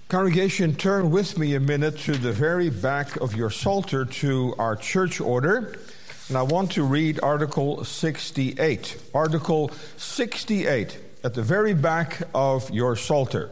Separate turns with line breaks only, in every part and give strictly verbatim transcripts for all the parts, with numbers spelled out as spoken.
Congregation, turn with me a minute to the very back of your Psalter to our church order. And I want to read Article sixty-eight. Article sixty-eight at the very back of your Psalter.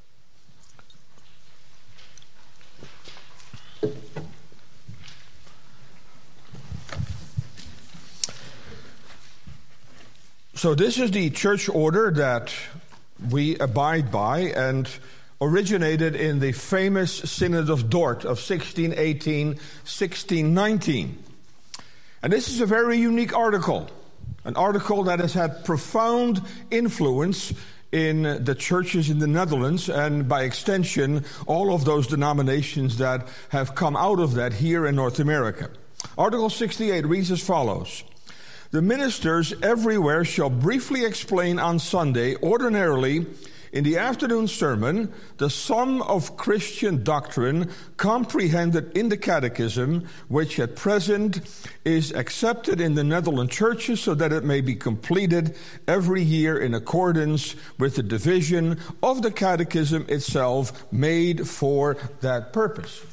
So this is the church order that we abide by and originated in the famous Synod of Dort of sixteen eighteen, sixteen nineteen. And this is a very unique article, an article that has had profound influence in the churches in the Netherlands and by extension all of those denominations that have come out of that here in North America. Article sixty-eight reads as follows. The ministers everywhere shall briefly explain on Sunday, ordinarily in the afternoon sermon, the sum of Christian doctrine comprehended in the Catechism, which at present is accepted in the Netherlands churches so that it may be completed every year in accordance with the division of the Catechism itself made for that purpose.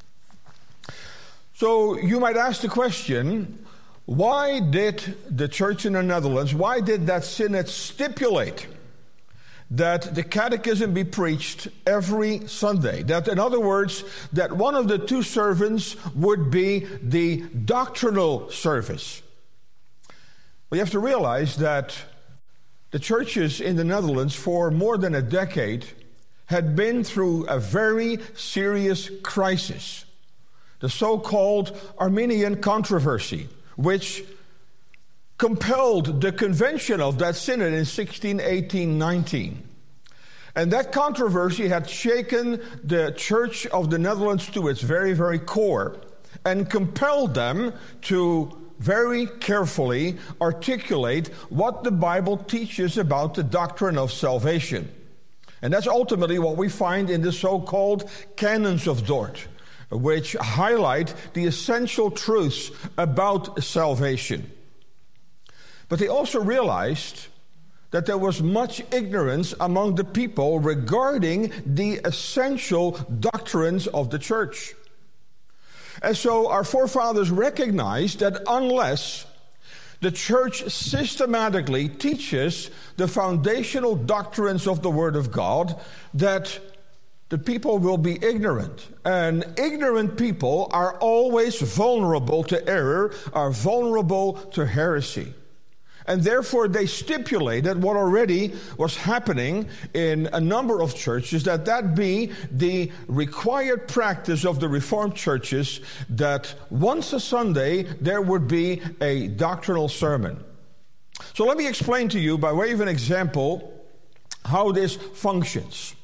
So you might ask the question, why did the church in the Netherlands, why did that synod stipulate that the catechism be preached every Sunday? That, in other words, that one of the two sermons would be the doctrinal service. Well, you have to realize that the churches in the Netherlands for more than a decade had been through a very serious crisis, the so-called Arminian controversy, which compelled the convention of that synod in sixteen eighteen nineteen. And that controversy had shaken the Church of the Netherlands to its very, very core and compelled them to very carefully articulate what the Bible teaches about the doctrine of salvation. And that's ultimately what we find in the so-called Canons of Dort, which highlight the essential truths about salvation. But they also realized that there was much ignorance among the people regarding the essential doctrines of the church. And so our forefathers recognized that unless the church systematically teaches the foundational doctrines of the Word of God, that the people will be ignorant. And ignorant people are always vulnerable to error, are vulnerable to heresy. And therefore they stipulated what already was happening in a number of churches, that that be the required practice of the Reformed churches, that once a Sunday there would be a doctrinal sermon. So let me explain to you by way of an example how this functions.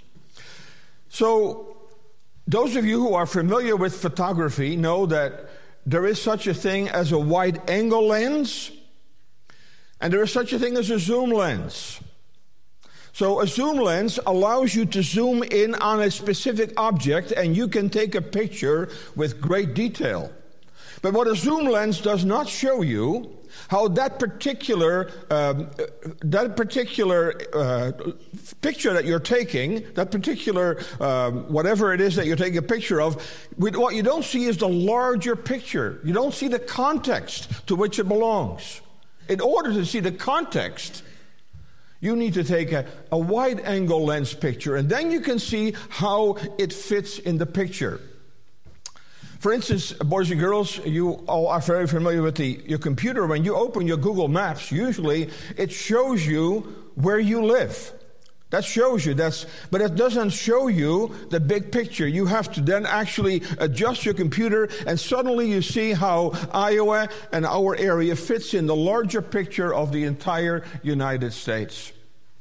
So those of you who are familiar with photography know that there is such a thing as a wide-angle lens, and there is such a thing as a zoom lens. So a zoom lens allows you to zoom in on a specific object and you can take a picture with great detail. But what a zoom lens does not show you, how that particular um, that particular uh, picture that you're taking, that particular um, whatever it is that you're taking a picture of, what you don't see is the larger picture. You don't see the context to which it belongs. In order to see the context, you need to take a, a wide-angle lens picture, and then you can see how it fits in the picture. For instance, boys and girls, you all are very familiar with the, your computer. When you open your Google Maps, usually it shows you where you live. That shows you, that's, but it doesn't show you the big picture. You have to then actually adjust your computer, and suddenly you see how Iowa and our area fits in the larger picture of the entire United States.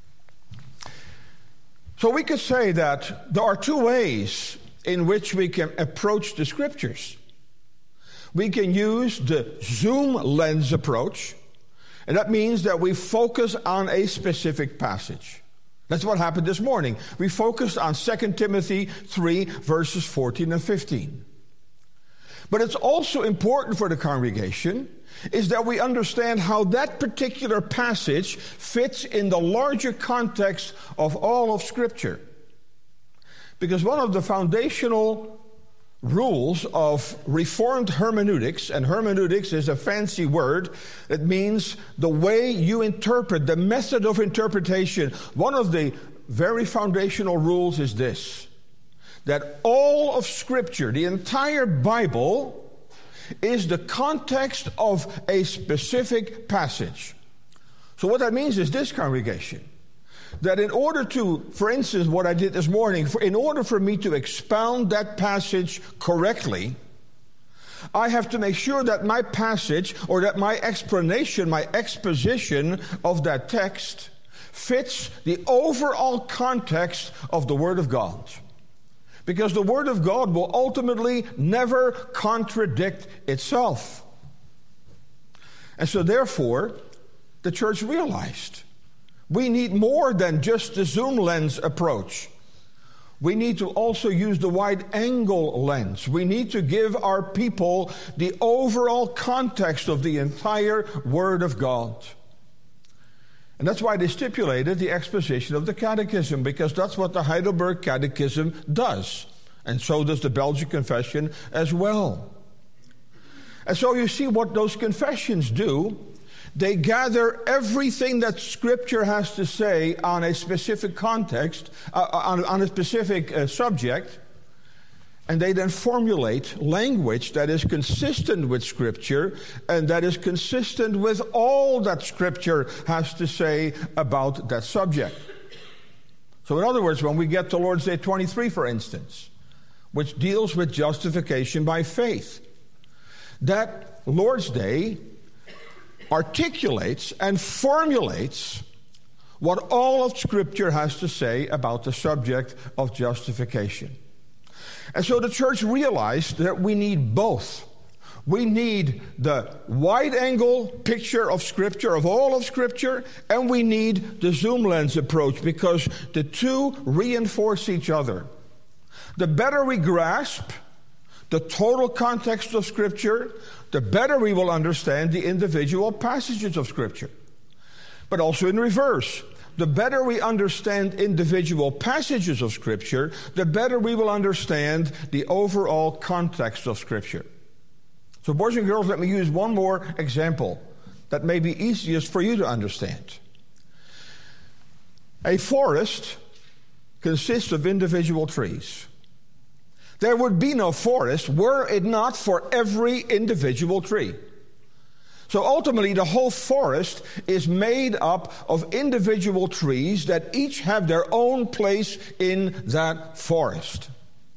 So we could say that there are two ways in which we can approach the scriptures. We can use the zoom lens approach, and that means that we focus on a specific passage. That's what happened this morning. We focused on Second Timothy three, verses fourteen and fifteen. But it's also important for the congregation is that we understand how that particular passage fits in the larger context of all of Scripture. Because one of the foundational rules of Reformed hermeneutics, and hermeneutics is a fancy word that means the way you interpret, the method of interpretation. One of the very foundational rules is this, that all of Scripture, the entire Bible, is the context of a specific passage. So what that means is this, congregation, that in order to, for instance, what I did this morning, for, in order for me to expound that passage correctly, I have to make sure that my passage or that my explanation, my exposition of that text fits the overall context of the Word of God. Because the Word of God will ultimately never contradict itself. And so therefore, the church realized we need more than just the zoom lens approach. We need to also use the wide angle lens. We need to give our people the overall context of the entire Word of God. And that's why they stipulated the exposition of the Catechism, because that's what the Heidelberg Catechism does. And so does the Belgian Confession as well. And so you see what those confessions do. They gather everything that Scripture has to say on a specific context, uh, on, on a specific uh, subject, and they then formulate language that is consistent with Scripture and that is consistent with all that Scripture has to say about that subject. So in other words, when we get to Lord's Day twenty-three, for instance, which deals with justification by faith, that Lord's Day articulates and formulates what all of Scripture has to say about the subject of justification. And so the church realized that we need both. We need the wide-angle picture of Scripture, of all of Scripture, and we need the zoom lens approach, because the two reinforce each other. The better we grasp the total context of Scripture, the better we will understand the individual passages of Scripture. But also in reverse, the better we understand individual passages of Scripture, the better we will understand the overall context of Scripture. So boys and girls, let me use one more example that may be easiest for you to understand. A forest consists of individual trees. There would be no forest were it not for every individual tree. So ultimately, the whole forest is made up of individual trees that each have their own place in that forest.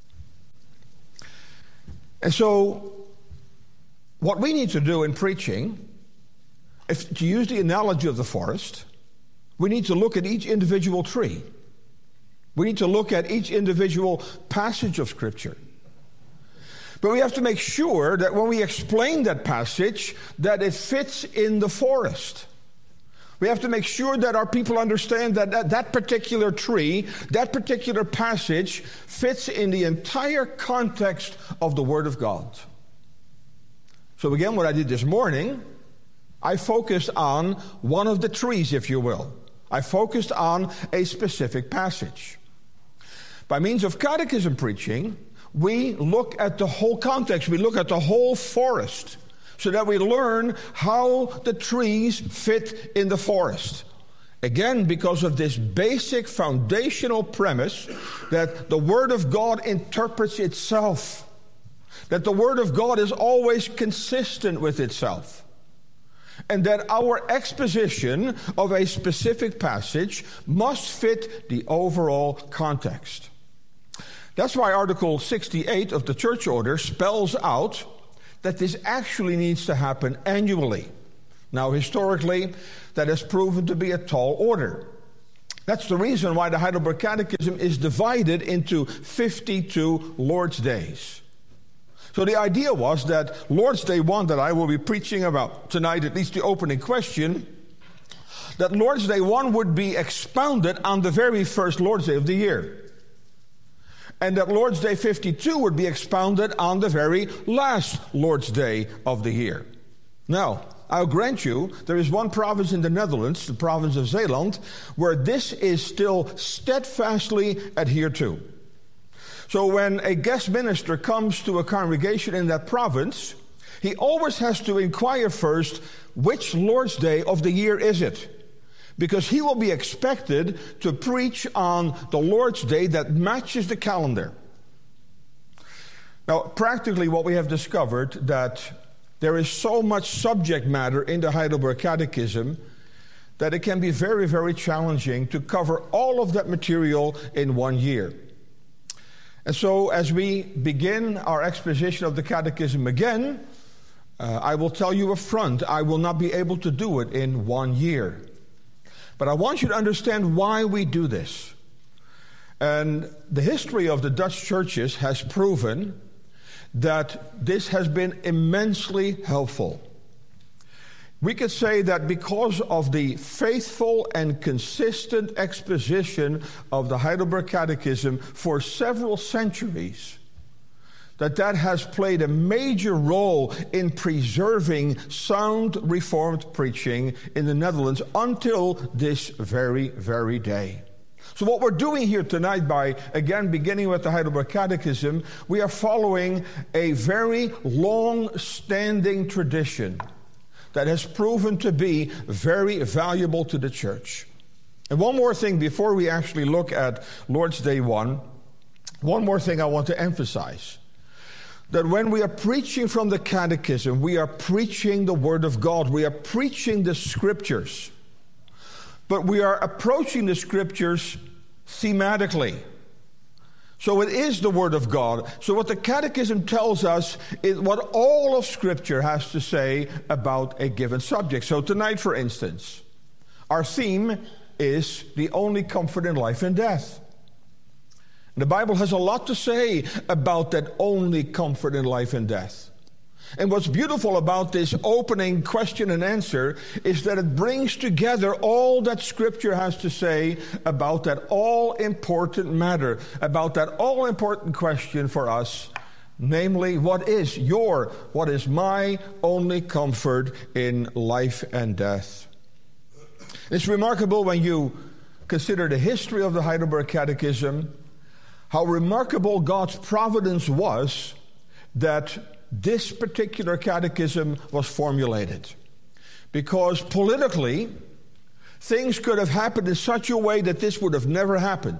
And so, what we need to do in preaching, if to use the analogy of the forest, we need to look at each individual tree. We need to look at each individual passage of Scripture. But we have to make sure that when we explain that passage, that it fits in the forest. We have to make sure that our people understand that that, that particular tree, that particular passage, fits in the entire context of the Word of God. So again, what I did this morning, I focused on one of the trees, if you will. I focused on a specific passage. By means of catechism preaching, we look at the whole context. We look at the whole forest so that we learn how the trees fit in the forest. Again, because of this basic foundational premise that the Word of God interprets itself, that the Word of God is always consistent with itself, and that our exposition of a specific passage must fit the overall context. That's why Article sixty-eight of the Church Order spells out that this actually needs to happen annually. Now, historically, that has proven to be a tall order. That's the reason why the Heidelberg Catechism is divided into fifty-two Lord's Days. So the idea was that Lord's Day one, that I will be preaching about tonight, at least the opening question, that Lord's Day one would be expounded on the very first Lord's Day of the year. And that Lord's Day fifty-two would be expounded on the very last Lord's Day of the year. Now, I'll grant you, there is one province in the Netherlands, the province of Zeeland, where this is still steadfastly adhered to. So when a guest minister comes to a congregation in that province, he always has to inquire first, which Lord's Day of the year is it? Because he will be expected to preach on the Lord's Day that matches the calendar. Now, practically what we have discovered, that there is so much subject matter in the Heidelberg Catechism that it can be very, very challenging to cover all of that material in one year. And so as we begin our exposition of the Catechism again, uh, I will tell you up front, I will not be able to do it in one year. But I want you to understand why we do this. And the history of the Dutch churches has proven that this has been immensely helpful. We could say that because of the faithful and consistent exposition of the Heidelberg Catechism for several centuries, that that has played a major role in preserving sound Reformed preaching in the Netherlands until this very, very day. So what we're doing here tonight by, again, beginning with the Heidelberg Catechism, we are following a very long-standing tradition that has proven to be very valuable to the church. And one more thing before we actually look at Lord's Day one, one more thing I want to emphasize. That when we are preaching from the Catechism, we are preaching the Word of God. We are preaching the Scriptures. But we are approaching the Scriptures thematically. So it is the Word of God. So what the Catechism tells us is what all of Scripture has to say about a given subject. So tonight, for instance, our theme is the only comfort in life and death. The Bible has a lot to say about that only comfort in life and death. And what's beautiful about this opening question and answer is that it brings together all that Scripture has to say about that all-important matter, about that all-important question for us, namely, what is your, what is my only comfort in life and death? It's remarkable when you consider the history of the Heidelberg Catechism, how remarkable God's providence was that this particular catechism was formulated. Because politically, things could have happened in such a way that this would have never happened.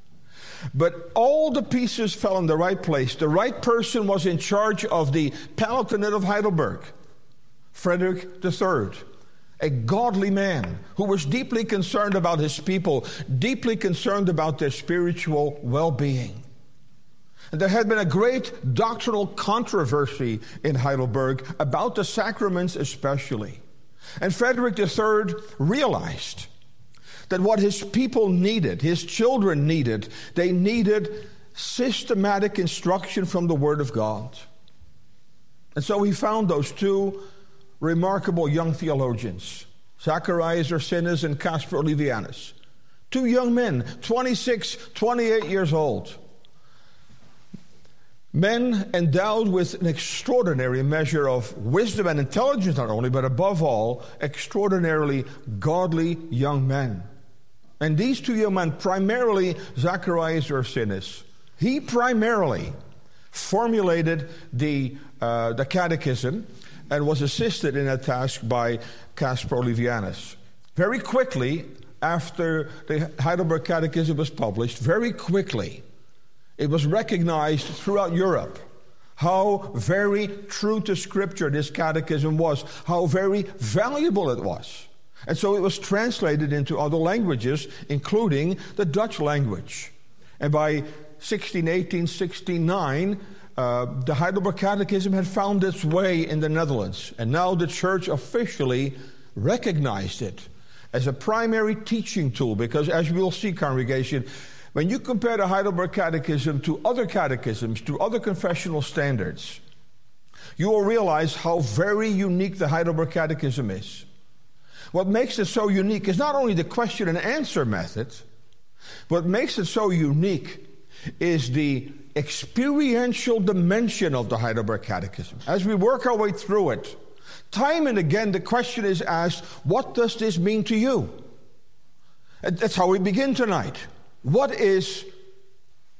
But all the pieces fell in the right place. The right person was in charge of the Palatinate of Heidelberg, Frederick the Third. A godly man who was deeply concerned about his people, deeply concerned about their spiritual well-being. And there had been a great doctrinal controversy in Heidelberg about the sacraments especially. And Frederick the Third realized that what his people needed, his children needed, they needed systematic instruction from the Word of God. And so he found those two remarkable young theologians, Zacharias Ursinus and Caspar Olevianus. Two young men, twenty-six, twenty-eight years old. Men endowed with an extraordinary measure of wisdom and intelligence not only, but above all, extraordinarily godly young men. And these two young men, primarily Zacharias Ursinus, he primarily formulated the, uh, the catechism and was assisted in that task by Caspar Olevianus. Very quickly, after the Heidelberg Catechism was published, very quickly, it was recognized throughout Europe how very true to Scripture this catechism was, how very valuable it was. And so it was translated into other languages, including the Dutch language. And by sixteen eighteen, sixteen nine, uh, the Heidelberg Catechism had found its way in the Netherlands. And now the church officially recognized it as a primary teaching tool, because as we will see, congregation, when you compare the Heidelberg Catechism to other catechisms, to other confessional standards, you will realize how very unique the Heidelberg Catechism is. What makes it so unique is not only the question and answer method. What makes it so unique is the experiential dimension of the Heidelberg Catechism. As we work our way through it, time and again the question is asked, what does this mean to you? And that's how we begin tonight. What is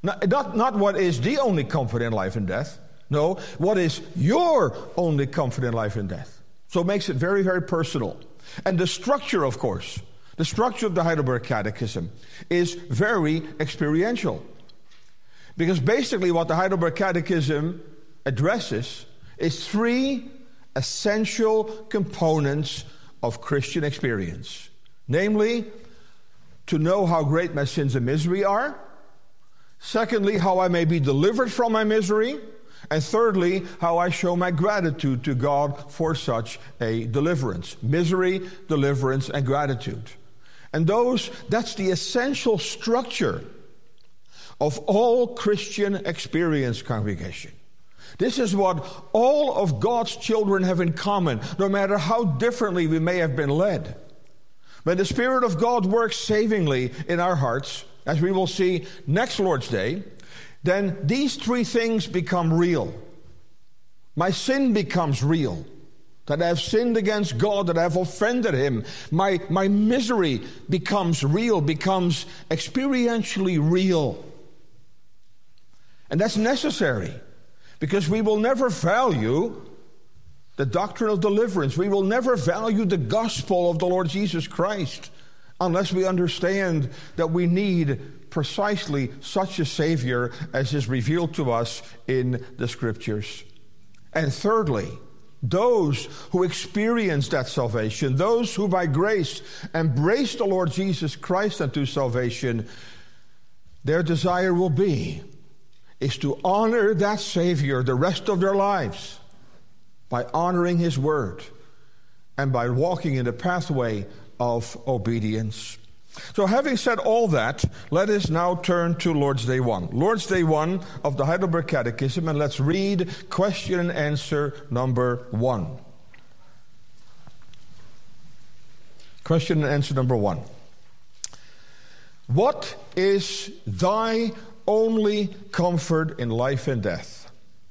Not, not, not what is the only comfort in life and death. No, what is your only comfort in life and death. So it makes it very, very personal. And the structure, of course, the structure of the Heidelberg Catechism is very experiential. Because basically what the Heidelberg Catechism addresses is three essential components of Christian experience. Namely, to know how great my sins and misery are. Secondly, how I may be delivered from my misery. And thirdly, how I show my gratitude to God for such a deliverance. Misery, deliverance, and gratitude. And those, that's the essential structure of all Christian experience, congregation. This is what all of God's children have in common, no matter how differently we may have been led. When the Spirit of God works savingly in our hearts, as we will see next Lord's Day, then these three things become real. My sin becomes real. That I have sinned against God, that I have offended Him. My, my misery becomes real, becomes experientially real. And that's necessary, because we will never value the doctrine of deliverance. We will never value the gospel of the Lord Jesus Christ unless we understand that we need precisely such a Savior as is revealed to us in the Scriptures. And thirdly, those who experience that salvation, those who by grace embrace the Lord Jesus Christ unto salvation, their desire will be is to honor that Savior the rest of their lives by honoring His Word and by walking in the pathway of obedience. So having said all that, let us now turn to Lord's Day one. Lord's Day one of the Heidelberg Catechism, and let's read question and answer number one. Question and answer number one. What is thy only comfort in life and death?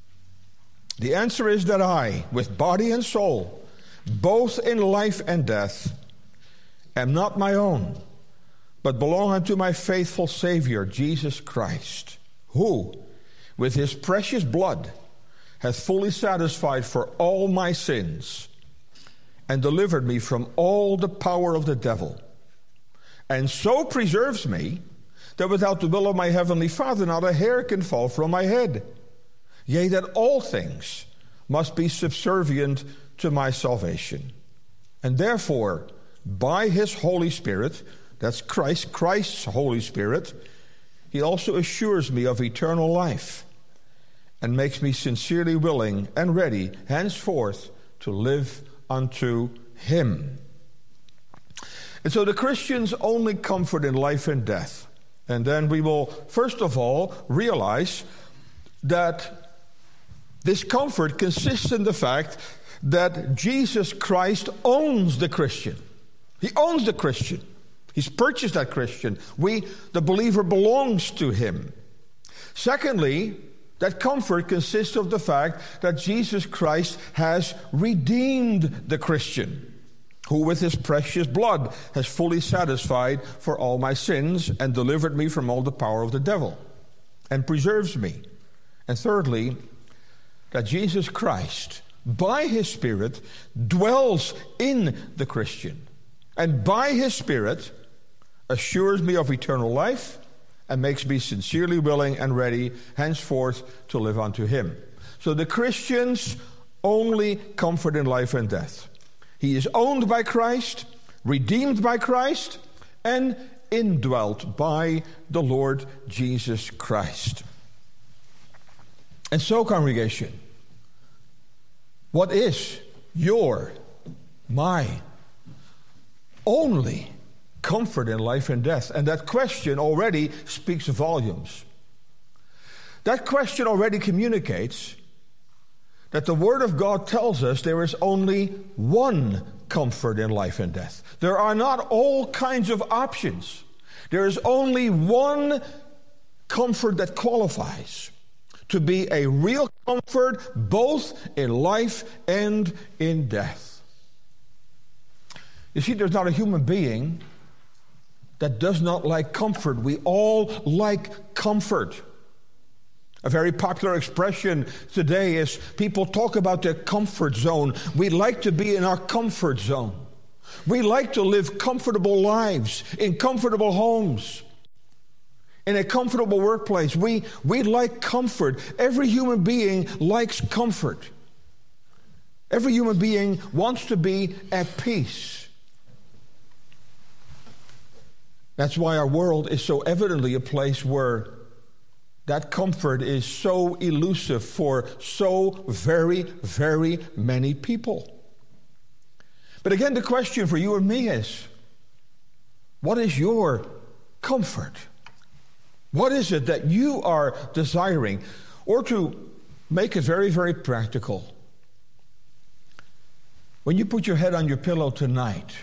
The answer is that I, with body and soul, both in life and death, am not my own, but belong unto my faithful Savior, Jesus Christ, who, with His precious blood, hath fully satisfied for all my sins, and delivered me from all the power of the devil, and so preserves me, that without the will of my heavenly Father not a hair can fall from my head. Yea, that all things must be subservient to my salvation. And therefore, by His Holy Spirit, that's Christ, Christ's Holy Spirit, He also assures me of eternal life and makes me sincerely willing and ready henceforth to live unto Him. And so the Christian's only comfort in life and death. And then we will, first of all, realize that this comfort consists in the fact that Jesus Christ owns the Christian. He owns the Christian. He's purchased that Christian. We, the believer, belongs to Him. Secondly, that comfort consists of the fact that Jesus Christ has redeemed the Christian, who with His precious blood has fully satisfied for all my sins and delivered me from all the power of the devil and preserves me. And thirdly, that Jesus Christ, by His Spirit, dwells in the Christian, and by His Spirit assures me of eternal life and makes me sincerely willing and ready henceforth to live unto Him. So the Christian's only comfort in life and death. He is owned by Christ, redeemed by Christ, and indwelt by the Lord Jesus Christ. And so, congregation, what is your, my, only comfort in life and death? And that question already speaks volumes. That question already communicates that the Word of God tells us there is only one comfort in life and death. There are not all kinds of options. There is only one comfort that qualifies to be a real comfort both in life and in death. You see, there's not a human being that does not like comfort. We all like comfort. A very popular expression today is people talk about their comfort zone. We like to be in our comfort zone. We like to live comfortable lives in comfortable homes, in a comfortable workplace. We, we like comfort. Every human being likes comfort. Every human being wants to be at peace. That's why our world is so evidently a place where that comfort is so elusive for so very, very many people. But again, the question for you and me is, what is your comfort? What is it that you are desiring? Or to make it very, very practical, when you put your head on your pillow tonight,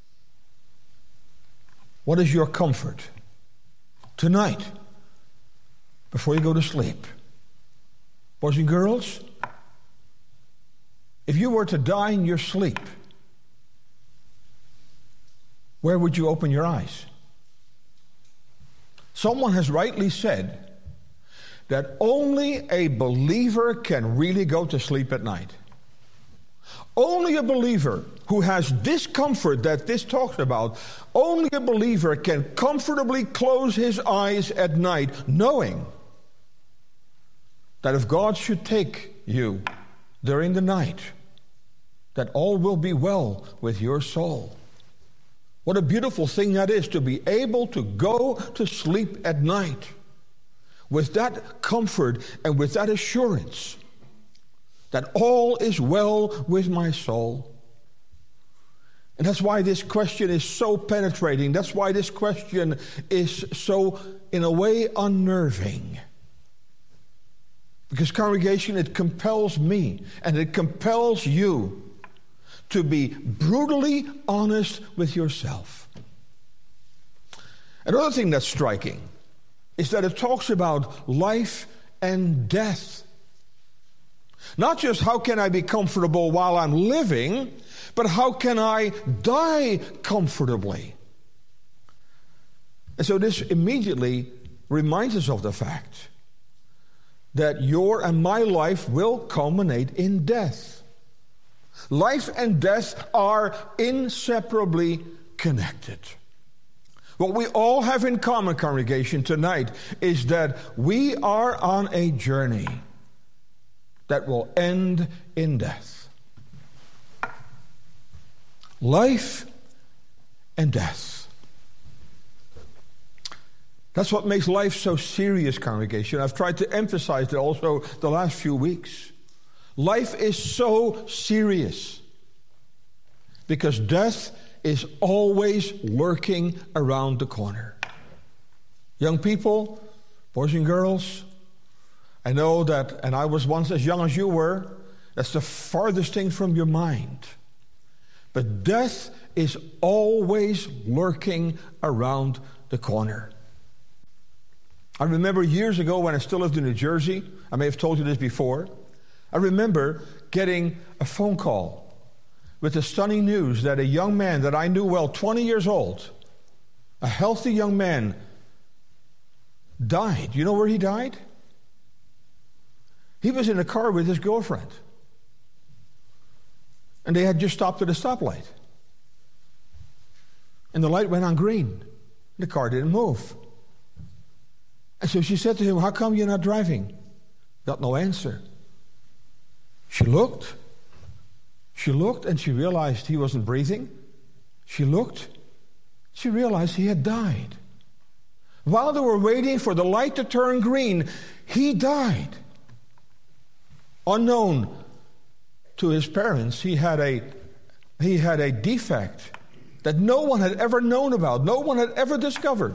what is your comfort? Tonight, before you go to sleep. Boys and girls, if you were to die in your sleep, where would you open your eyes? Someone has rightly said that only a believer can really go to sleep at night. Only a believer who has this comfort that this talks about, only a believer can comfortably close his eyes at night, knowing that if God should take you during the night, that all will be well with your soul. What a beautiful thing that is, to be able to go to sleep at night with that comfort and with that assurance that all is well with my soul. And that's why this question is so penetrating. That's why this question is so, in a way, unnerving. Because, congregation, it compels me and it compels you to be brutally honest with yourself. Another thing that's striking is that it talks about life and death. Not just how can I be comfortable while I'm living, but how can I die comfortably? And so this immediately reminds us of the fact that your and my life will culminate in death. Life and death are inseparably connected. What we all have in common, congregation, tonight is that we are on a journey that will end in death. Life and death. That's what makes life so serious, congregation. I've tried to emphasize that also the last few weeks. Life is so serious because death is always lurking around the corner. Young people, boys and girls, I know that, and I was once as young as you were, that's the farthest thing from your mind. But death is always lurking around the corner. I remember years ago when I still lived in New Jersey, I may have told you this before, I remember getting a phone call with the stunning news that a young man that I knew well, twenty years old, a healthy young man, died. You know where he died? He was in a car with his girlfriend. And they had just stopped at a stoplight. And the light went on green. The car didn't move. And so she said to him, "How come you're not driving?" Got no answer. She looked. She looked and she realized he wasn't breathing. She looked. She realized he had died. While they were waiting for the light to turn green, he died. Unknown to his parents, he had a he had a defect that no one had ever known about, no one had ever discovered.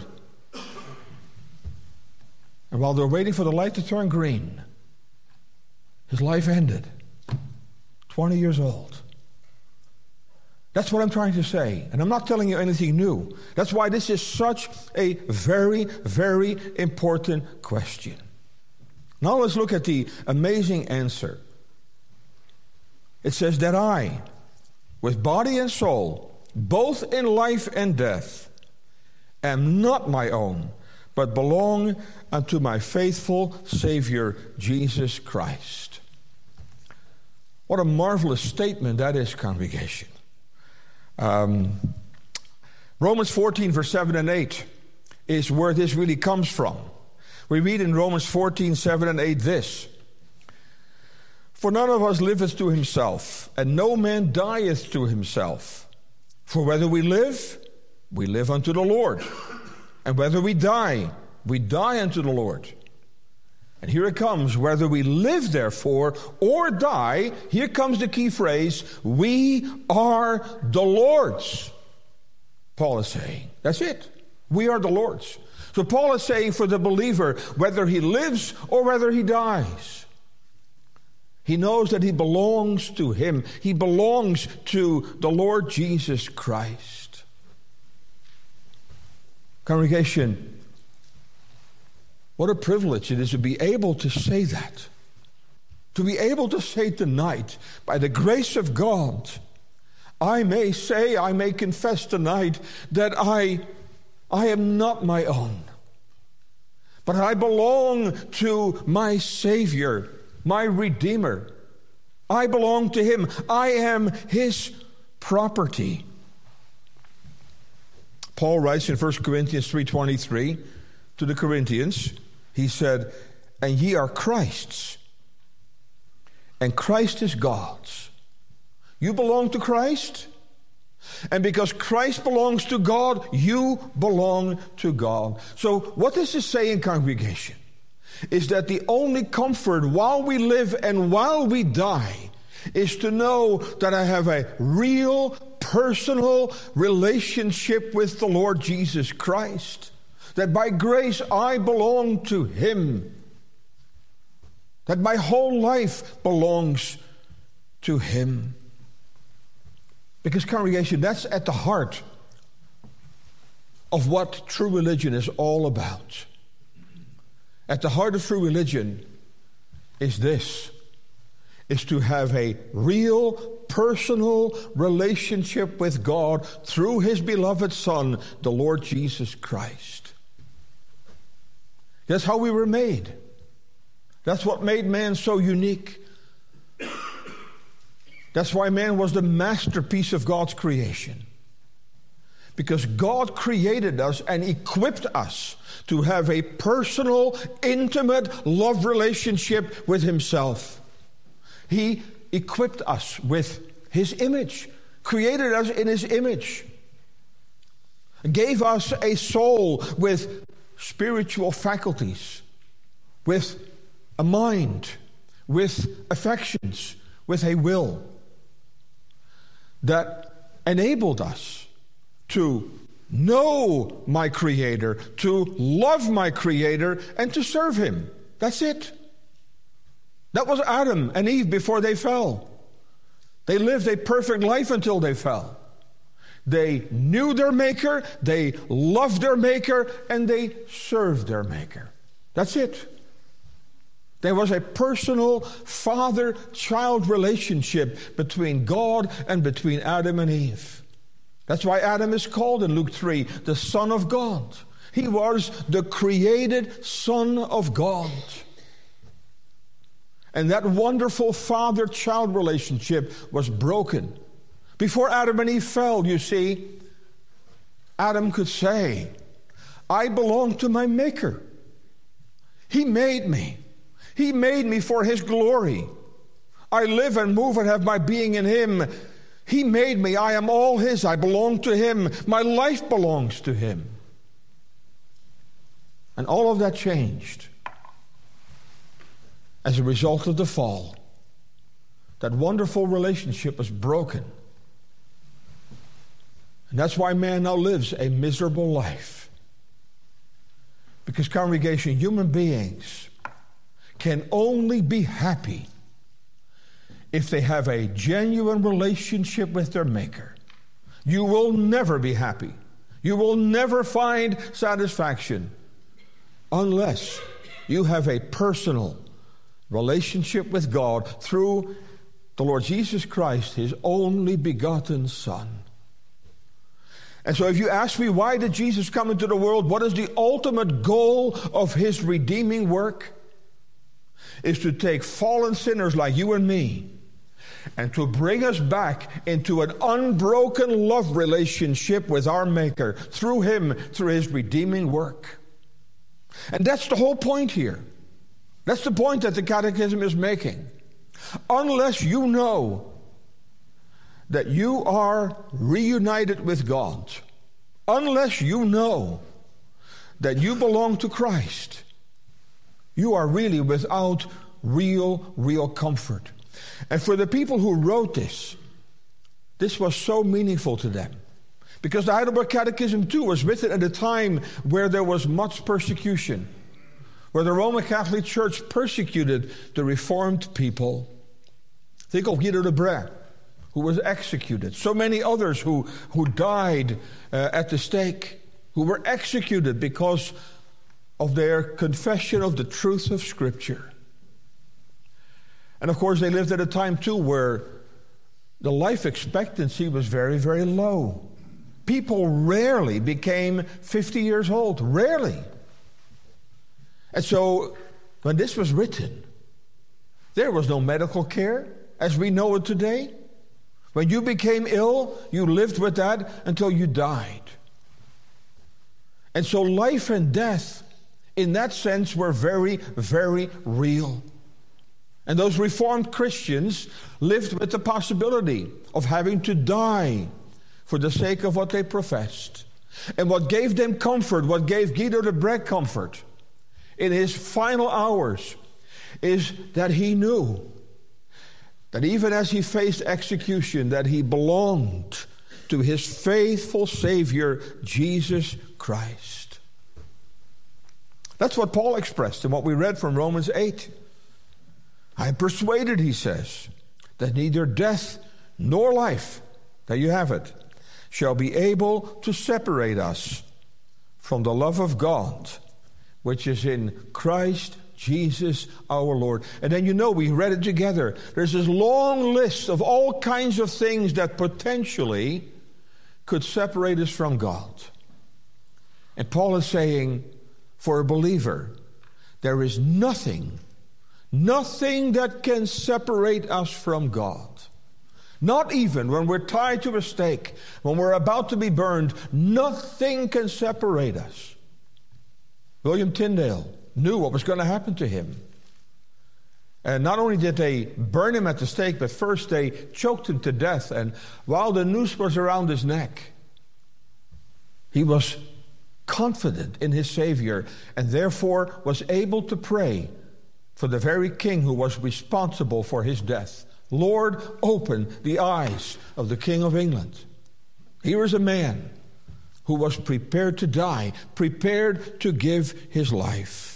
And while they were waiting for the light to turn green, his life ended. twenty years old. That's what I'm trying to say. And I'm not telling you anything new. That's why this is such a very, very important question. Now let's look at the amazing answer. It says that I, with body and soul, both in life and death, am not my own, but belong unto my faithful Savior, Jesus Christ. What a marvelous statement that is, congregation. Um, Romans fourteen, verse seven and eight is where this really comes from. We read in Romans fourteen, seven and eight this: For none of us liveth to himself, and no man dieth to himself. For whether we live, we live unto the Lord. And whether we die, we die unto the Lord. And here it comes, whether we live therefore or die, here comes the key phrase, we are the Lord's. Paul is saying, that's it. We are the Lord's. So Paul is saying for the believer, whether he lives or whether he dies, he knows that he belongs to him. He belongs to the Lord Jesus Christ. Congregation, what a privilege it is to be able to say that. To be able to say tonight, by the grace of God, I may say, I may confess tonight that I, I am not my own, but I belong to my Savior, my Redeemer. I belong to him. I am his property. Paul writes in First Corinthians three twenty-three to the Corinthians, he said, and ye are Christ's, and Christ is God's. You belong to Christ, and because Christ belongs to God, you belong to God. So what this is saying, congregation, is that the only comfort while we live and while we die is to know that I have a real personal relationship with the Lord Jesus Christ. That by grace I belong to him. That my whole life belongs to him. Because, congregation, that's at the heart of what true religion is all about. At the heart of true religion is this, is to have a real personal relationship with God through his beloved Son, the Lord Jesus Christ. That's how we were made. That's what made man so unique. That's why man was the masterpiece of God's creation. Because God created us and equipped us to have a personal, intimate love relationship with himself. He equipped us with his image, created us in his image, gave us a soul with spiritual faculties, with a mind, with affections, with a will that enabled us to know my Creator, to love my Creator, and to serve him. That's it. That was Adam and Eve before they fell. They lived a perfect life until they fell. They knew their Maker, they loved their Maker, and they served their Maker. That's it. There was a personal father-child relationship between God and between Adam and Eve. That's why Adam is called in Luke three, the Son of God. He was the created Son of God. And that wonderful father-child relationship was broken. Before Adam and Eve fell, you see, Adam could say, I belong to my Maker. He made me. He made me for his glory. I live and move and have my being in him. He made me. I am all his. I belong to him. My life belongs to him. And all of that changed as a result of the fall. That wonderful relationship was broken. And that's why man now lives a miserable life. Because, congregation, human beings can only be happy if they have a genuine relationship with their Maker. You will never be happy. You will never find satisfaction unless you have a personal relationship with God through the Lord Jesus Christ, his only begotten Son. And so if you ask me, why did Jesus come into the world? What is the ultimate goal of his redeeming work? Is to take fallen sinners like you and me and to bring us back into an unbroken love relationship with our Maker through him, through his redeeming work. And that's the whole point here. That's the point that the Catechism is making. Unless you know that you are reunited with God, unless you know that you belong to Christ, you are really without real, real comfort. And for the people who wrote this, this was so meaningful to them. Because the Heidelberg Catechism too was written at a time where there was much persecution, where the Roman Catholic Church persecuted the Reformed people. Think of Guido de Brès, who was executed. So many others who, who died uh, at the stake, who were executed because of their confession of the truth of Scripture. And of course, they lived at a time too where the life expectancy was very, very low. People rarely became fifty years old, rarely. And so, when this was written, there was no medical care as we know it today. When you became ill, you lived with that until you died. And so life and death, in that sense, were very, very real. And those Reformed Christians lived with the possibility of having to die for the sake of what they professed. And what gave them comfort, what gave Guido de Brès comfort in his final hours, is that he knew that even as he faced execution, that he belonged to his faithful Savior, Jesus Christ. That's what Paul expressed in what we read from Romans eight. I am persuaded, he says, that neither death nor life, there you have it, shall be able to separate us from the love of God, which is in Christ Jesus our Lord. And then you know, we read it together. There's this long list of all kinds of things that potentially could separate us from God. And Paul is saying, for a believer, there is nothing, nothing that can separate us from God. Not even when we're tied to a stake, when we're about to be burned, nothing can separate us. William Tyndale knew what was going to happen to him. And not only did they burn him at the stake, but first they choked him to death. And while the noose was around his neck, he was confident in his Savior and therefore was able to pray for the very king who was responsible for his death. Lord, open the eyes of the King of England. Here is a man who was prepared to die, prepared to give his life.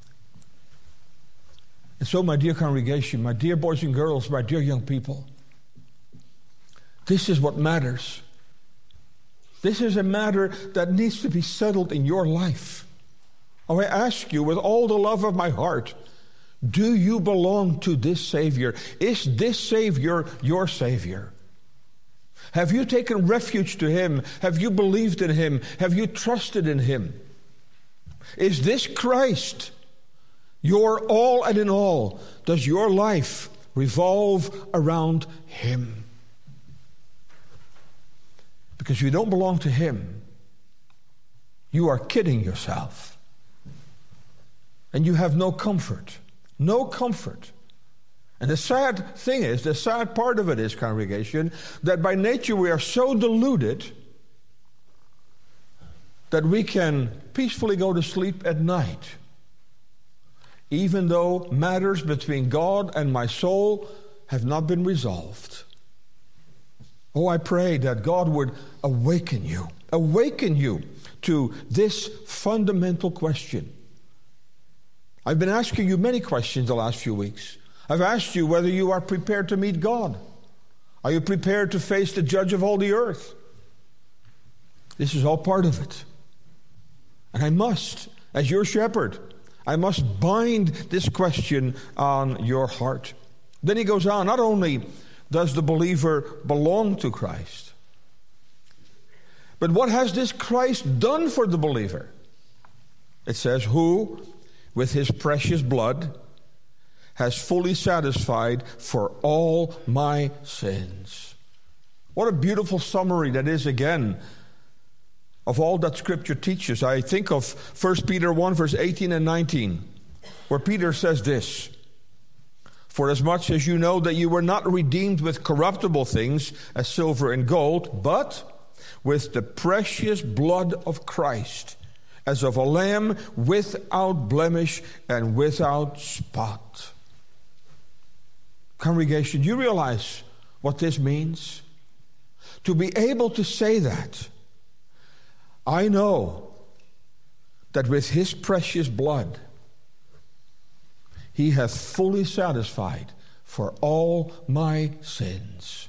And so, my dear congregation, my dear boys and girls, my dear young people, this is what matters. This is a matter that needs to be settled in your life. Oh, I ask you with all the love of my heart, do you belong to this Savior? Is this Savior your Savior? Have you taken refuge to Him? Have you believed in Him? Have you trusted in Him? Is this Christ your all and in all? Does your life revolve around Him? Because if you don't belong to Him, you are kidding yourself. And you have no comfort. No comfort. And the sad thing is, the sad part of it is, congregation, that by nature we are so deluded that we can peacefully go to sleep at night, even though matters between God and my soul have not been resolved. Oh, I pray that God would awaken you, awaken you to this fundamental question. I've been asking you many questions the last few weeks. I've asked you whether you are prepared to meet God. Are you prepared to face the judge of all the earth? This is all part of it. And I must, as your shepherd, I must bind this question on your heart. Then he goes on, not only does the believer belong to Christ, But what has this Christ done for the believer? It says, who, with his precious blood, has fully satisfied for all my sins. What a beautiful summary that is again of all that Scripture teaches. I think of First Peter one, verse eighteen and nineteen, where Peter says this, for as much as you know that you were not redeemed with corruptible things as silver and gold, but with the precious blood of Christ, as of a lamb without blemish and without spot. Congregation, do you realize what this means? To be able to say that, I know that with his precious blood, he hath fully satisfied for all my sins.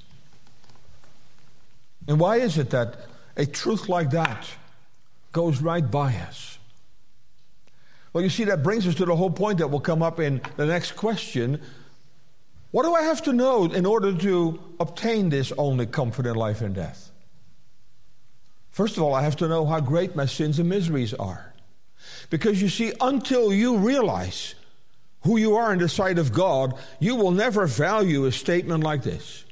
And why is it that a truth like that goes right by us? Well, you see, that brings us to the whole point that will come up in the next question. What do I have to know in order to obtain this only comfort in life and death? First of all, I have to know how great my sins and miseries are. Because you see, until you realize who you are in the sight of God, you will never value a statement like this.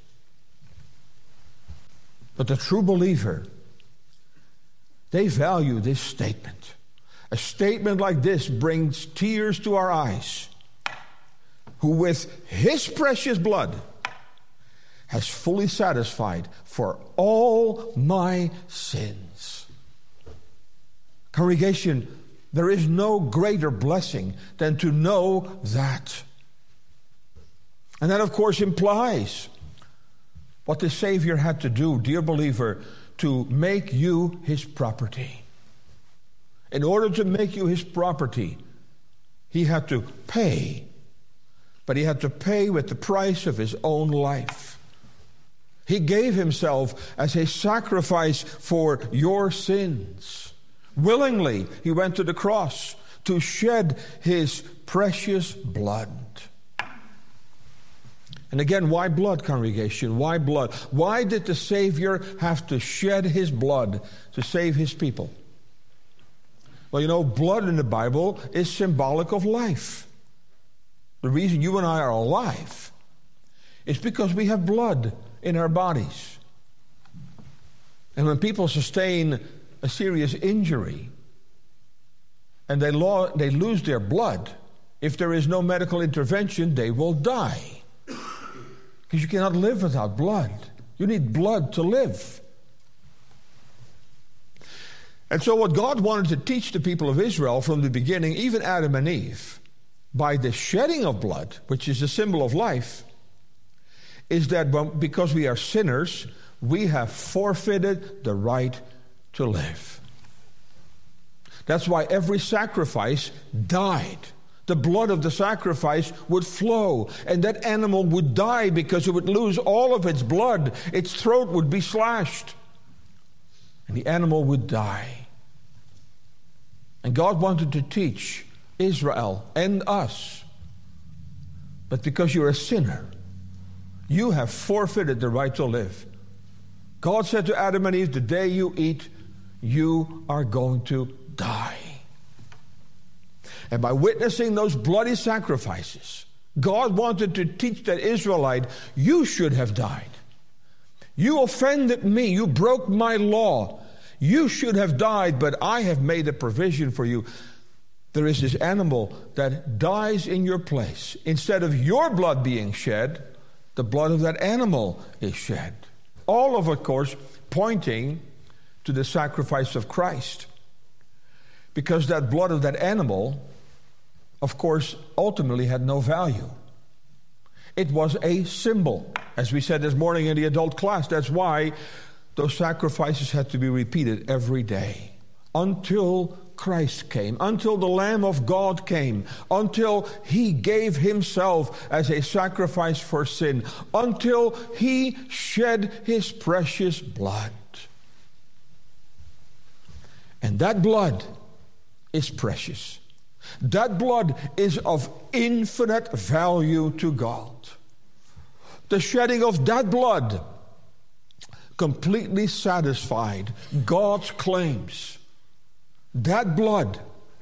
But the true believer, they value this statement. A statement like this brings tears to our eyes. Who with his precious blood has fully satisfied for all my sins. Congregation, there is no greater blessing than to know that. And that, of course, implies what the Savior had to do, dear believer, to make you his property. In order to make you his property, he had to pay. But he had to pay with the price of his own life. He gave himself as a sacrifice for your sins. Willingly, he went to the cross to shed his precious blood. And again, why blood, congregation? Why blood? Why did the Savior have to shed his blood to save his people? Well, you know, blood in the Bible is symbolic of life. The reason you and I are alive is because we have blood in our bodies. And when people sustain a serious injury and they, lo- they lose their blood, if there is no medical intervention, they will die. Because you cannot live without blood. You need blood to live. And so what God wanted to teach the people of Israel from the beginning, even Adam and Eve, by the shedding of blood, which is a symbol of life, is that because we are sinners, we have forfeited the right to live. That's why every sacrifice died. The blood of the sacrifice would flow, and that animal would die because it would lose all of its blood. Its throat would be slashed, and the animal would die. And God wanted to teach Israel and us, but because you're a sinner, you have forfeited the right to live. God said to Adam and Eve, the day you eat, you are going to die. And by witnessing those bloody sacrifices, God wanted to teach that Israelite, you should have died. You offended me. You broke my law. You should have died, but I have made a provision for you. There is this animal that dies in your place. Instead of your blood being shed, the blood of that animal is shed. All of, of course, pointing to the sacrifice of Christ. Because that blood of that animal, of course, ultimately had no value. It was a symbol. As we said this morning in the adult class, that's why those sacrifices had to be repeated every day. Until Christ came, until the Lamb of God came, until he gave himself as a sacrifice for sin, until he shed his precious blood. And that blood is precious. That blood is of infinite value to God. The shedding of that blood completely satisfied God's claims. That blood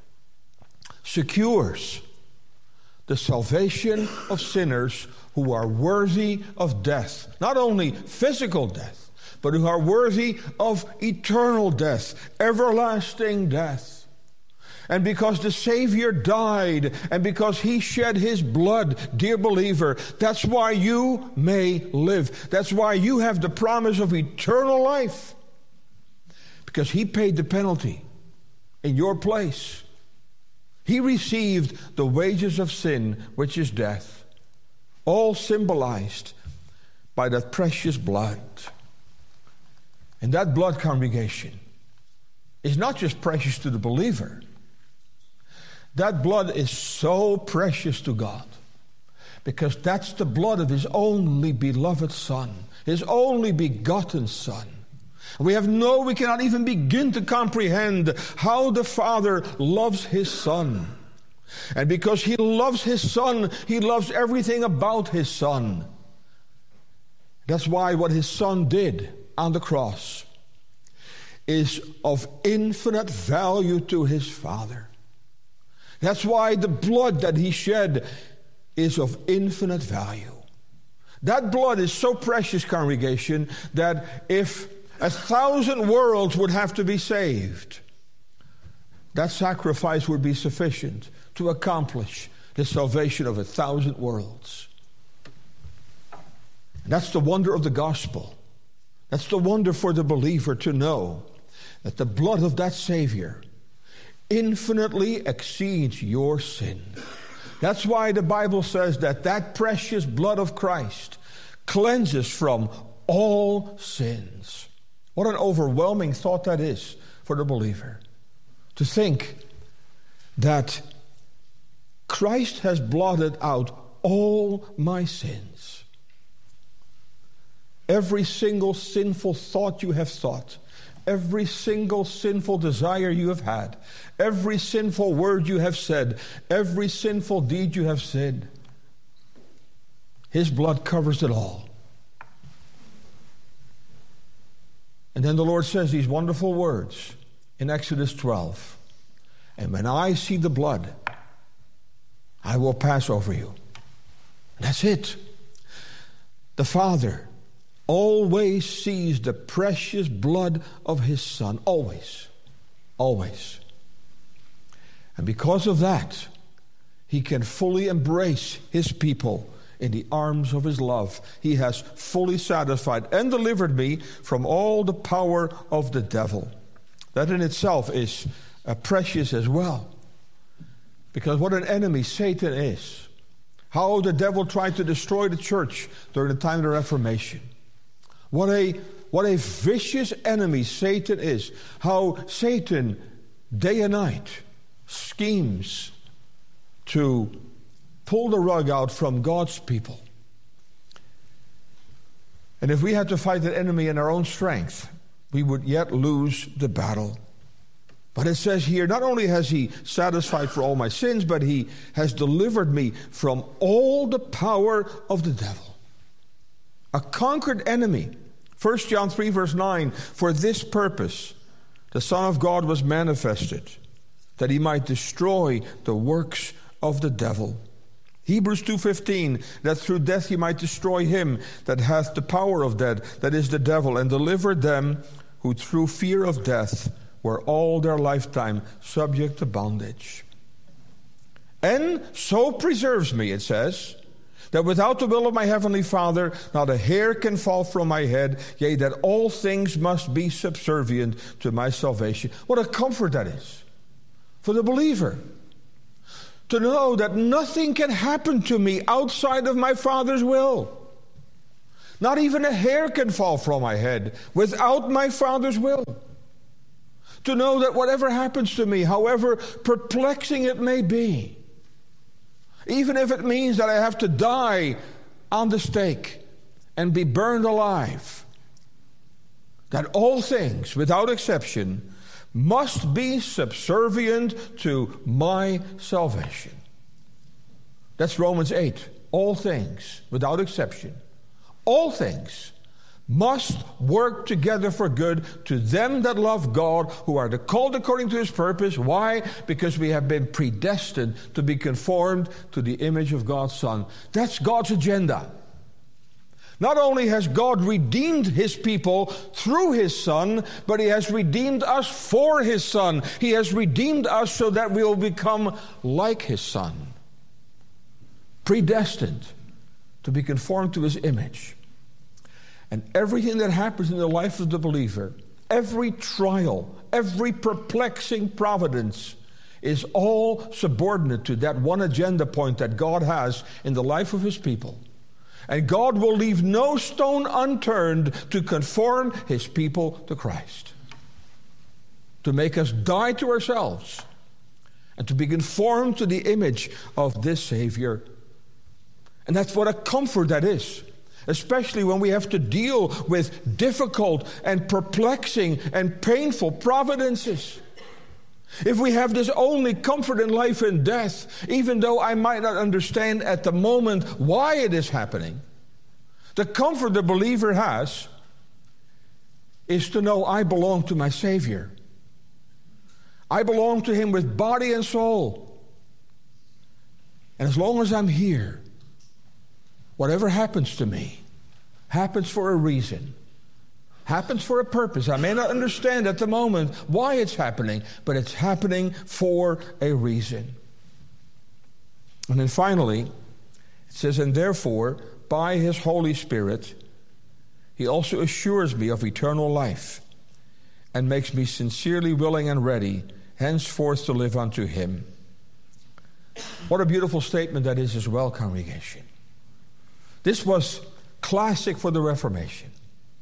secures the salvation of sinners who are worthy of death. Not only physical death, but who are worthy of eternal death, everlasting death. And because the Savior died, and because He shed His blood, dear believer, that's why you may live. That's why you have the promise of eternal life. Because He paid the penalty in your place. He received the wages of sin, which is death, all symbolized by that precious blood. And that blood, congregation, is not just precious to the believer. That blood is so precious to God because that's the blood of His only beloved Son, His only begotten Son. We have no, we cannot even begin to comprehend how the Father loves His Son. And because He loves His Son, He loves everything about His Son. That's why what His Son did on the cross is of infinite value to His Father. That's why the blood that He shed is of infinite value. That blood is so precious, congregation, that if a thousand worlds would have to be saved, that sacrifice would be sufficient to accomplish the salvation of a thousand worlds. And that's the wonder of the gospel. That's the wonder for the believer to know that the blood of that Savior infinitely exceeds your sin. That's why the Bible says that that precious blood of Christ cleanses from all sins. What an overwhelming thought that is for the believer. To think that Christ has blotted out all my sins. Every single sinful thought you have thought, every single sinful desire you have had, every sinful word you have said, every sinful deed you have said, His blood covers it all. And then the Lord says these wonderful words in Exodus twelve. And when I see the blood, I will pass over you. And that's it. The Father always sees the precious blood of His Son. Always. Always. And because of that, He can fully embrace His people in the arms of His love. He has fully satisfied and delivered me from all the power of the devil. That in itself is uh, precious as well. Because what an enemy Satan is. How the devil tried to destroy the church during the time of the Reformation. What a, what a vicious enemy Satan is. How Satan, day and night, schemes to pull the rug out from God's people. And if we had to fight that enemy in our own strength, we would yet lose the battle. But it says here, not only has He satisfied for all my sins, but He has delivered me from all the power of the devil. A conquered enemy. First John three verse nine, for this purpose the Son of God was manifested, that He might destroy the works of the devil. Hebrews two fifteen, that through death He might destroy him that hath the power of death, that is the devil, and deliver them who through fear of death were all their lifetime subject to bondage. And so preserves me, it says, that without the will of my heavenly Father, not a hair can fall from my head, yea, that all things must be subservient to my salvation. What a comfort that is for the believer. To know that nothing can happen to me outside of my Father's will. Not even a hair can fall from my head without my Father's will. To know that whatever happens to me, however perplexing it may be, even if it means that I have to die on the stake and be burned alive, that all things, without exception, must be subservient to my salvation. That's Romans eight. All things, without exception, all things must work together for good to them that love God, who are called according to his purpose. Why? Because we have been predestined to be conformed to the image of God's Son. That's God's agenda. Not only has God redeemed his people through his Son, but he has redeemed us for his Son. He has redeemed us so that we will become like his Son. Predestined to be conformed to his image. And everything that happens in the life of the believer, every trial, every perplexing providence, is all subordinate to that one agenda point that God has in the life of his people. And God will leave no stone unturned to conform his people to Christ. To make us die to ourselves and to be conformed to the image of this Savior. And that's what a comfort that is. Especially when we have to deal with difficult and perplexing and painful providences. If we have this only comfort in life and death, even though I might not understand at the moment why it is happening, the comfort the believer has is to know I belong to my Savior. I belong to him with body and soul. And as long as I'm here, whatever happens to me happens for a reason, happens for a purpose. I may not understand at the moment why it's happening, but it's happening for a reason. And then finally, it says, and therefore, by his Holy Spirit, he also assures me of eternal life and makes me sincerely willing and ready henceforth to live unto him. What a beautiful statement that is as well, congregation. This was classic for the Reformation.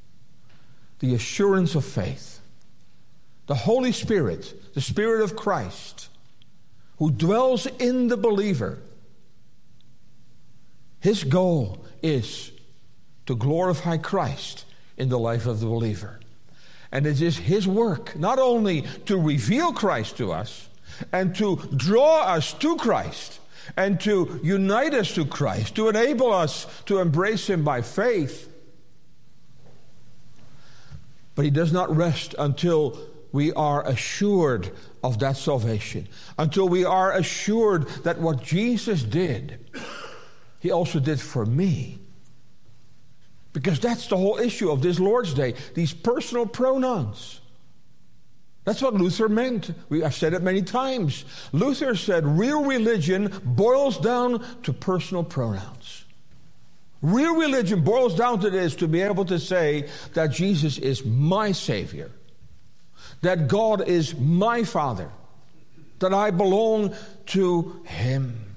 The assurance of faith. The Holy Spirit, the Spirit of Christ, who dwells in the believer. His goal is to glorify Christ in the life of the believer. And it is his work not only to reveal Christ to us and to draw us to Christ, and to unite us to Christ, to enable us to embrace him by faith. But he does not rest until we are assured of that salvation, until we are assured that what Jesus did, he also did for me. Because that's the whole issue of this Lord's Day, these personal pronouns. That's what Luther meant. We, I've said it many times. Luther said real religion boils down to personal pronouns. Real religion boils down to this, to be able to say that Jesus is my Savior, that God is my Father, that I belong to him.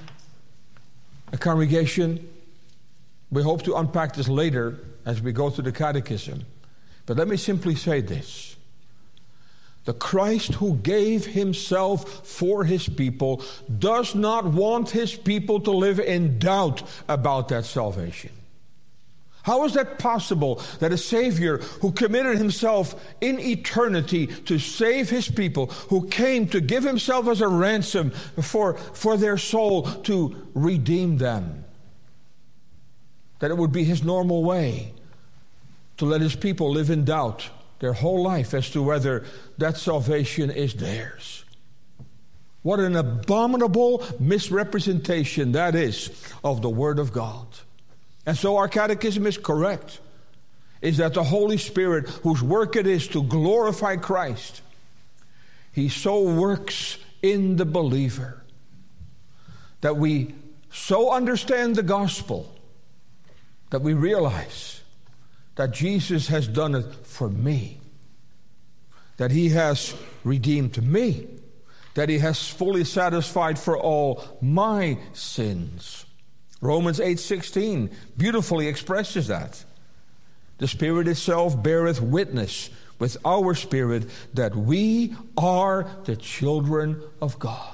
A congregation, we hope to unpack this later as we go through the catechism. But let me simply say this. The Christ who gave himself for his people does not want his people to live in doubt about that salvation. How is that possible that a Savior who committed himself in eternity to save his people, who came to give himself as a ransom for, for their soul to redeem them, that it would be his normal way to let his people live in doubt their whole life as to whether that salvation is theirs? What an abominable misrepresentation that is of the Word of God. And so our catechism is correct, is that the Holy Spirit, whose work it is to glorify Christ, he so works in the believer that we so understand the gospel that we realize that Jesus has done it for me, that he has redeemed me, that he has fully satisfied for all my sins. Romans eight sixteen beautifully expresses that. The Spirit itself beareth witness with our spirit that we are the children of God.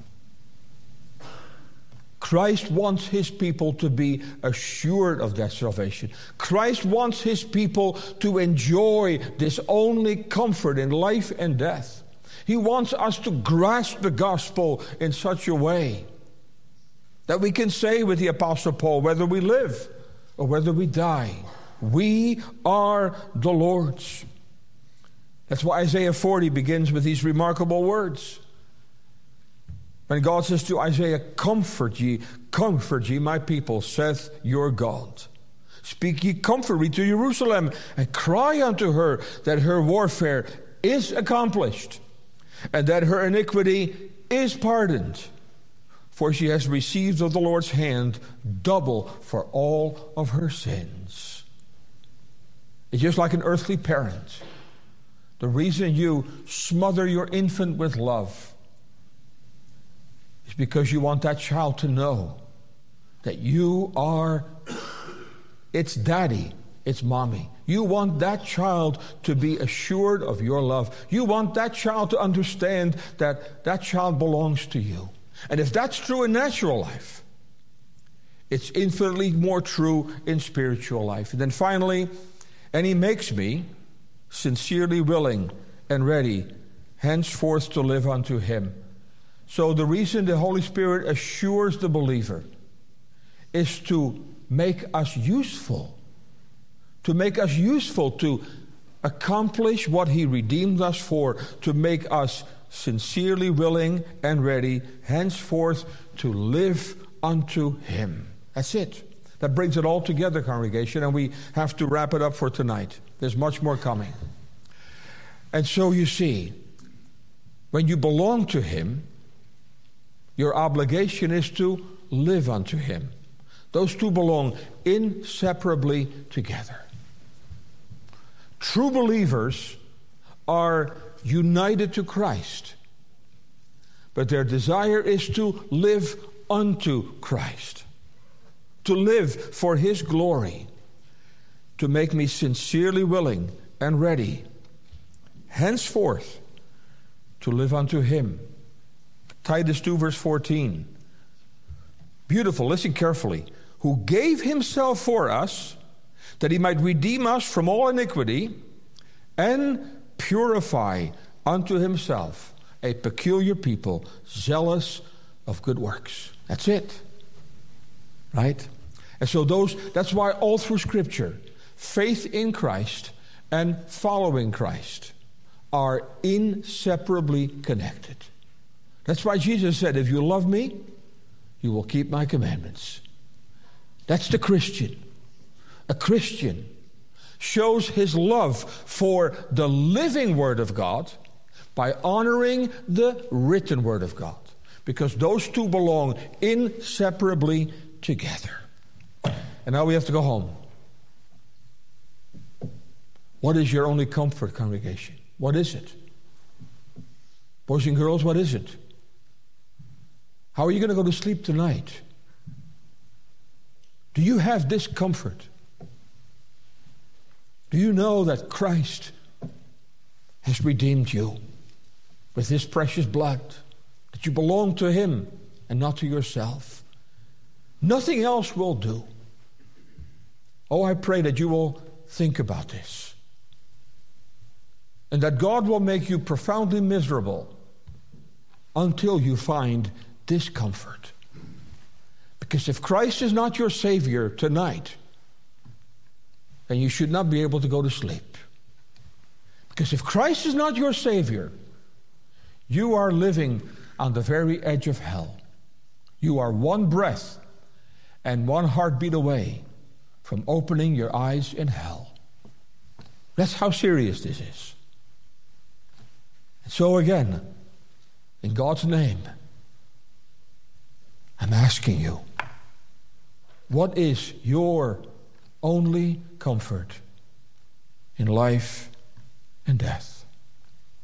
Christ wants his people to be assured of that salvation. Christ wants his people to enjoy this only comfort in life and death. He wants us to grasp the gospel in such a way that we can say with the Apostle Paul, whether we live or whether we die, We are the Lord's. That's why Isaiah forty begins with these remarkable words. When God says to Isaiah, "Comfort ye, comfort ye, my people, saith your God. Speak ye comfortably to Jerusalem, and cry unto her that her warfare is accomplished, and that her iniquity is pardoned. For she has received of the Lord's hand double for all of her sins." It's just like an earthly parent. The reason you smother your infant with love is because you want that child to know that you are its daddy, its mommy. You want that child to be assured of your love. You want that child to understand that that child belongs to you. And if that's true in natural life, it's infinitely more true in spiritual life. And then finally, and he makes me sincerely willing and ready henceforth to live unto him. So the reason the Holy Spirit assures the believer is to make us useful, to make us useful to accomplish what he redeemed us for, to make us sincerely willing and ready henceforth to live unto him. That's it. That brings it all together, congregation, and we have to wrap it up for tonight. There's much more coming. And so you see, when you belong to him, your obligation is to live unto him. Those two belong inseparably together. True believers are united to Christ, but their desire is to live unto Christ, to live for his glory, to make me sincerely willing and ready henceforth to live unto him. Titus two verse fourteen. Beautiful, listen carefully. Who gave himself for us, that he might redeem us from all iniquity, and purify unto himself a peculiar people, zealous of good works. That's it. Right? And so those, that's why all through Scripture, faith in Christ and following Christ are inseparably connected. That's why Jesus said, if you love me, you will keep my commandments. That's the Christian. A Christian shows his love for the living Word of God by honoring the written Word of God, because those two belong inseparably together. And now we have to go home. What is your only comfort, congregation? What is it? Boys and girls, what is it? How are you going to go to sleep tonight? Do you have this comfort? Do you know that Christ has redeemed you with his precious blood, that you belong to him and not to yourself? Nothing else will do. Oh, I pray that you will think about this, and that God will make you profoundly miserable until you find this comfort. Because if Christ is not your Savior tonight, then you should not be able to go to sleep. Because if Christ is not your Savior, you are living on the very edge of hell. You are one breath and one heartbeat away from opening your eyes in hell. That's how serious this is. And so again, in God's name, I'm asking you, what is your only comfort in life and death?